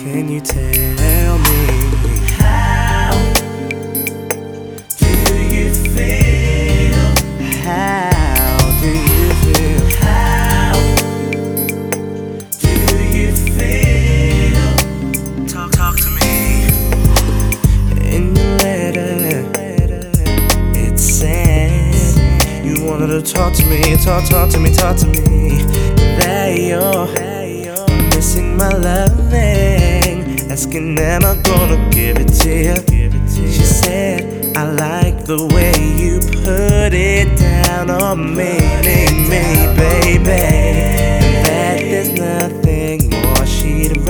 Can you tell me How do you feel? how do you feel? How do you feel? Talk to me. In your letter, it said you wanted to talk to me, talk to me. That you're missing my loving, asking am I gonna give it to you. She said I like the way you put it down on me, baby.